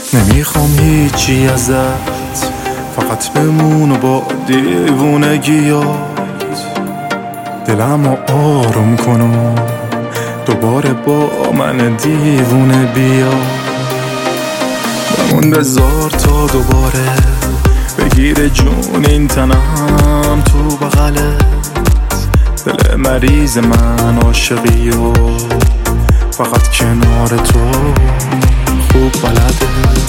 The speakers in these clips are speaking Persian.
نمیخوام هیچی ازت، فقط بمون و با دیوونگیات دلمو آروم کن و دوباره با من دیوونه بیا. بمون بذار تا دوباره بگیر جون این تنم تو بغلت. دل مریض من عاشقی و فقط کنار تو خوب بلده.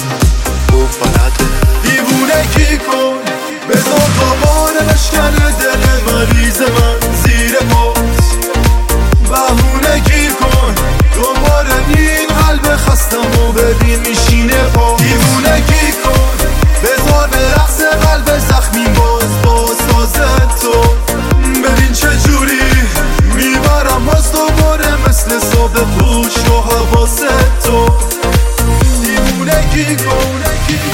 دیوونگی کن بذار دوباره بشکنه دل مریض من زیر پات. بهونگی کن دوباره این قلب خستم و ببین میشینه پا. دیوونگی کن بذار به رقص قلب زخمی باز سازت تو. ببین چه جوری میبرم باز دوباره مثل صبح پوش و حواست تو. دیوونگی کن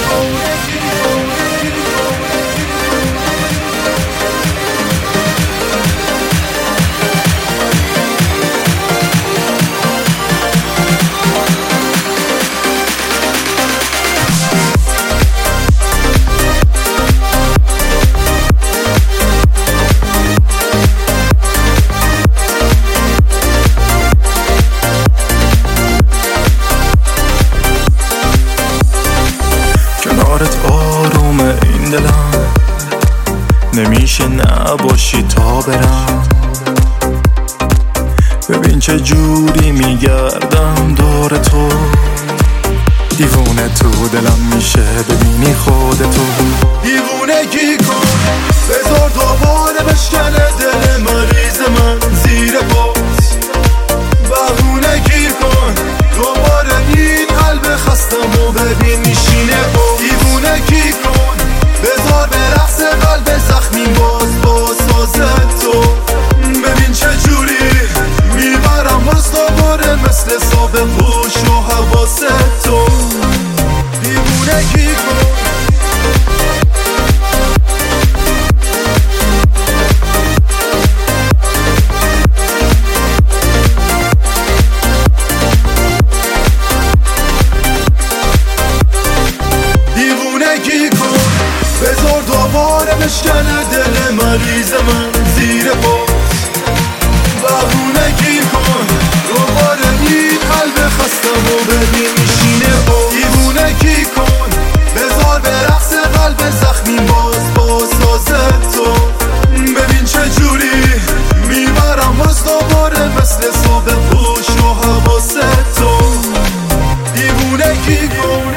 آروم این دلم نمیشه نباشی تا برم. ببین چه جوری میگردم دور تو. دیوونه تو دلم میشه ببینی خودتو. دیوونگی کن بذار دوباره بشکنه دل مریض من زیر پات. بهونگی کن دوباره این قلب خستم و ببین میشینه پا. دیوونگی کن بذار به رقص قلب زخمی باز سازت تو. ببین چه جوری میبرم باز دوباره مثل صبح پوش و حواست تو. دیوونگی کن بذار دوباره بشکنه دل مریض من زیر پات. بهونگی کن دوباره این قلب خستم و ببین میشینه پا. دیوونگی کن بذار به رقص قلب زخمی باز سازت تو. ببین چه جوری میبرم باز دوباره مثل صبح پوش و حواست تو. دیوونگی کن.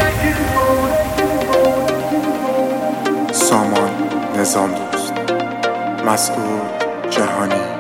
سامان نظام دوست، مسعود جهانی.